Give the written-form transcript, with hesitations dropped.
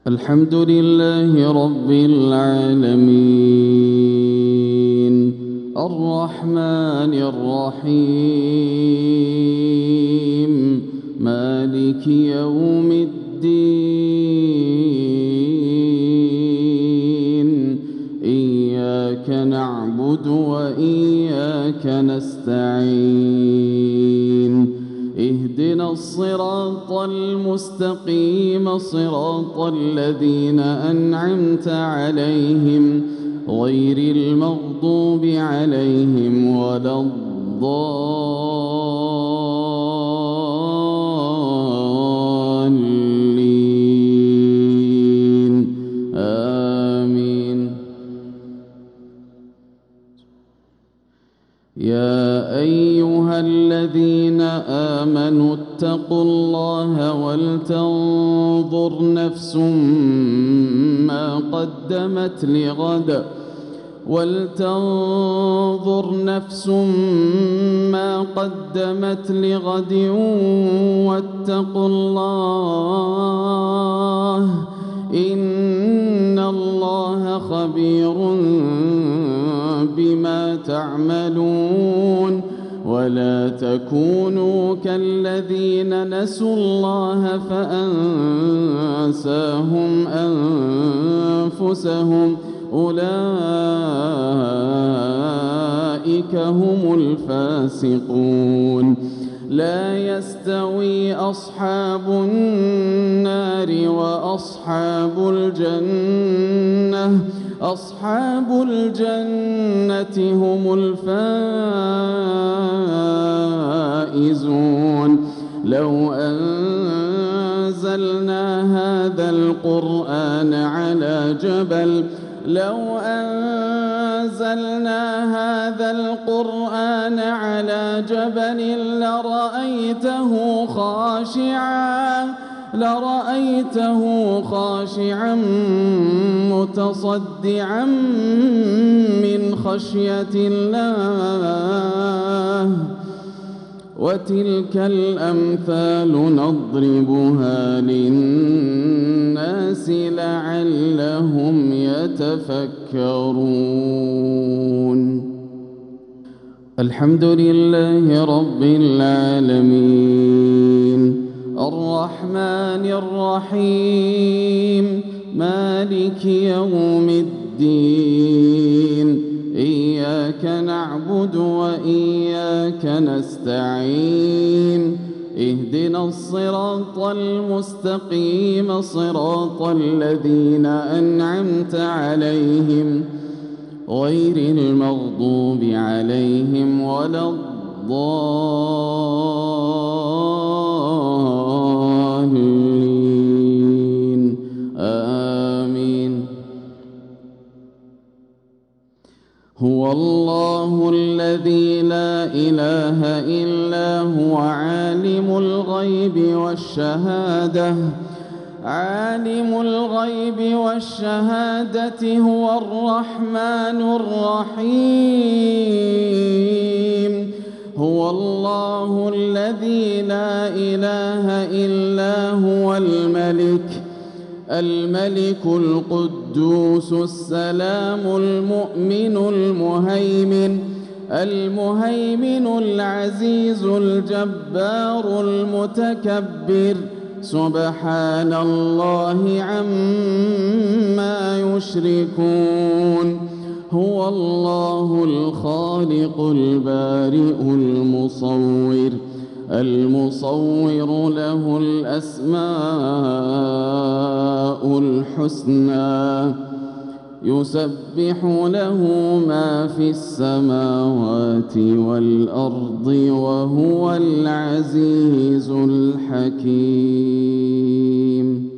الحمد لله رب العالمين الرحمن الرحيم مالك يوم الدين إياك نعبد وإياك نستعين اهدنا الصراط المستقيم صراط الذين أنعمت عليهم غير المغضوب عليهم ولا الضالين آمين. يا أيها الذين آمنوا اتقوا الله ولتنظر نفس ما قدمت لغد واتقوا الله إن الله خبير بما تعملون. ولا تكونوا كالذين نسوا الله فأنساهم أنفسهم أولئك هم الفاسقون. لا يستوي أصحاب النار وأصحاب الجنة أصحاب الجنة هم الفائزون. لو أنزلنا هذا القرآن على جبل لرأيته خاشعا متصدعا من خشية الله. وتلك الأمثال نضربها للناس لعلهم يتفكرون. الحمد لله رب العالمين الرحمن الرحيم مالك يوم الدين إياك نعبد وإياك نستعين اهدنا الصراط المستقيم صراط الذين أنعمت عليهم غير المغضوب عليهم ولا الضالين آمين. هو الله الذي لا إله إلا هو عالم الغيب والشهادة هو الرحمن الرحيم. هو الله الذي لا إله إلا هو الملك القدوس السلام المؤمن المهيمن العزيز الجبار المتكبر سبحان الله عما يشركون. هو الله الخالق البارئ المصور له الأسماء الحسنى يسبح له ما في السماوات والأرض وهو العزيز الحكيم.